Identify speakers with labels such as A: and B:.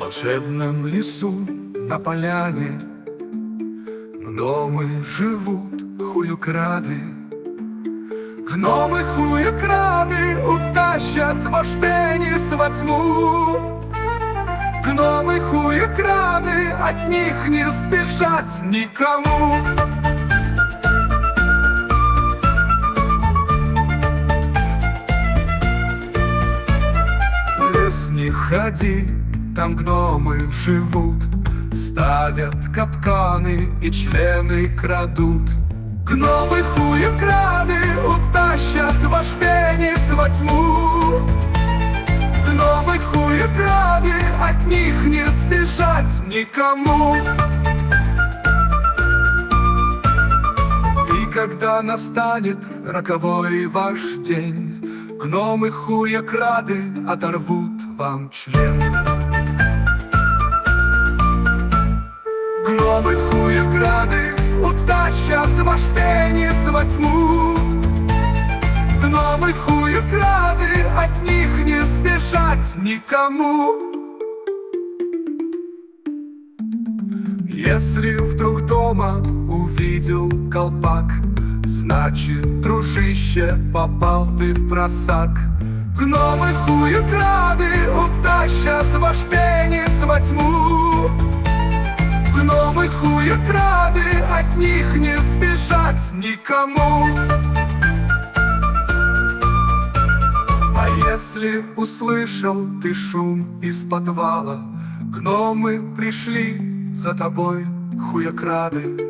A: волшебном лесу на поляне гномы живут, хуюкрады. Гномы-хуюкрады утащат ваш пенис во тьму. Гномы-хуюкрады, от них не сбежать никому. В лес не ходи, там гномы живут, ставят капканы и члены крадут. Гномы-хуюкрады утащат ваш пенис во тьму. Гномы-хуюкрады, от них не сбежать никому. И когда настанет роковой ваш день, гномы-хуюкрады оторвут вам член. Гномы-хуюкрады утащат ваш пенис во тьму. Гномы-хуюкрады, от них не сбежать никому. Если вдруг дома увидел колпак, значит, дружище, попал ты в просак. Гномы-хуюкрады утащат ваш пенис во тьму. Гномы-хуюкрады, от них не сбежать никому. А если услышал ты шум из подвала, гномы пришли за тобой, хуюкрады.